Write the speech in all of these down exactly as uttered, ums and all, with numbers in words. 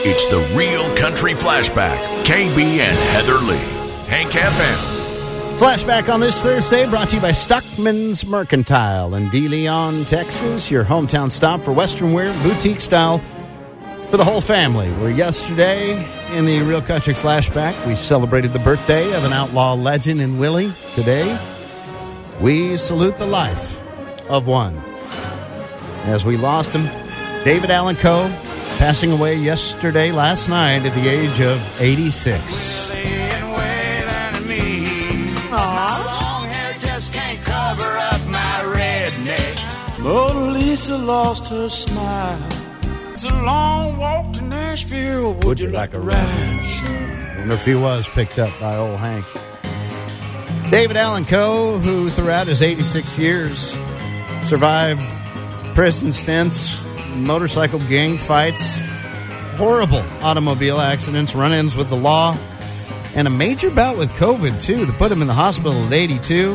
It's the Real Country Flashback. K B and Heather Lee. Hank F M. Flashback on this Thursday brought to you by Stockman's Mercantile in De Leon, Texas. Your hometown stop for Western wear, boutique style for the whole family. Where yesterday in the Real Country Flashback, we celebrated the birthday of an outlaw legend in Willie. Today, we salute the life of one. As we lost him, David Allan Coe, passing away yesterday, last night, at the age of eighty-six. Mona Lisa lost her smile. It's a long walk to Nashville. Would, Would you, you like, like a ride? I wonder if he was picked up by old Hank. David Allan Coe, who throughout his eighty-six years survived prison stints, motorcycle gang fights, horrible automobile accidents, run-ins with the law, and a major bout with COVID, too, that put him in the hospital at eighty-two.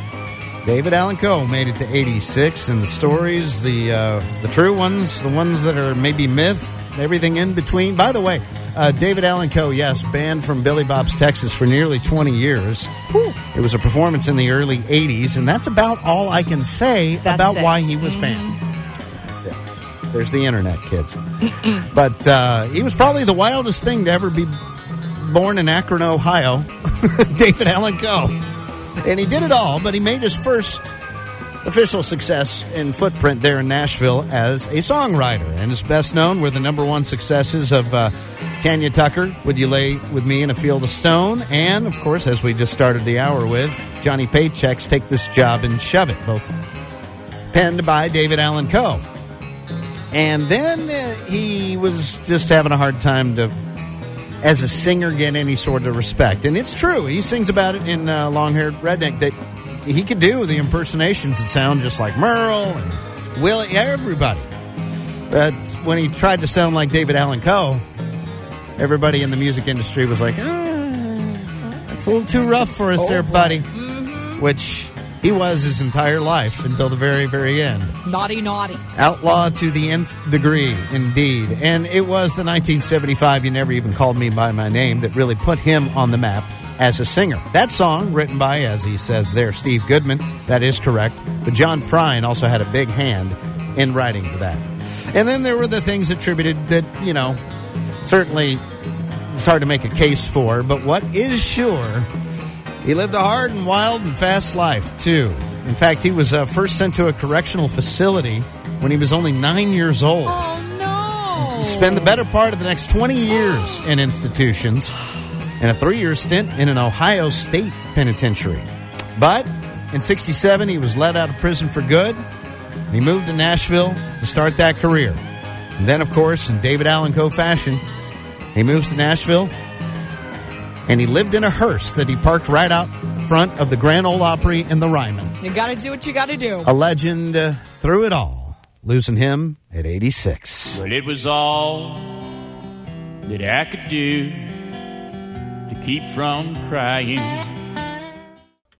David Allan Coe made it to eighty-six, and the stories, the uh, the true ones, the ones that are maybe myth, everything in between. By the way, uh, David Allan Coe, yes, banned from Billy Bob's Texas for nearly twenty years. Whew. It was a performance in the early eighties, and that's about all I can say that's about it. Why he was banned. That's it. There's the internet, kids. But uh, he was probably the wildest thing to ever be born in Akron, Ohio, David Allan Coe. And he did it all, but he made his first official success and footprint there in Nashville as a songwriter. And his best known were the number one successes of uh, Tanya Tucker, Would You Lay With Me in a Field of Stone? And, of course, as we just started the hour with, Johnny Paycheck's Take This Job and Shove It, both penned by David Allan Coe. And then uh, he was just having a hard time to, as a singer, get any sort of respect. And it's true. He sings about it in uh, Long-Haired Redneck that he could do the impersonations that sound just like Merle and Willie, everybody. But when he tried to sound like David Allan Coe, everybody in the music industry was like, ah, that's a little too rough for us oh, there, buddy. Mm-hmm. Which he was his entire life until the very, very end. Naughty, naughty. Outlaw to the nth degree, indeed. And it was the nineteen seventy-five You Never Even Called Me By My Name that really put him on the map as a singer. That song, written by, as he says there, Steve Goodman, that is correct. But John Prine also had a big hand in writing to that. And then there were the things attributed that, you know, certainly it's hard to make a case for. But what is sure, he lived a hard and wild and fast life, too. In fact, he was uh, first sent to a correctional facility when he was only nine years old. Oh, no. He spent the better part of the next twenty years in institutions and a three-year stint in an Ohio State penitentiary. But in sixty-seven, he was let out of prison for good. He moved to Nashville to start that career. And then, of course, in David Allan Coe fashion, he moves to Nashville, and he lived in a hearse that he parked right out front of the Grand Ole Opry in the Ryman. You got to do what you got to do. A legend uh, through it all, losing him at eighty-six. Well, it was all that I could do to keep from crying.